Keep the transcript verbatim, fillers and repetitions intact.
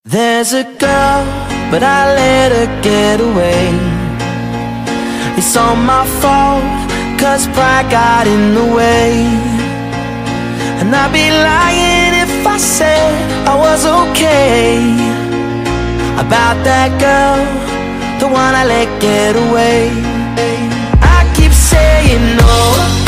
There's a girl, but I let her get away. It's all my fault, cause pride got in the way. And I'd be lying if I said I was okay about that girl, the one I let get away. I keep saying no,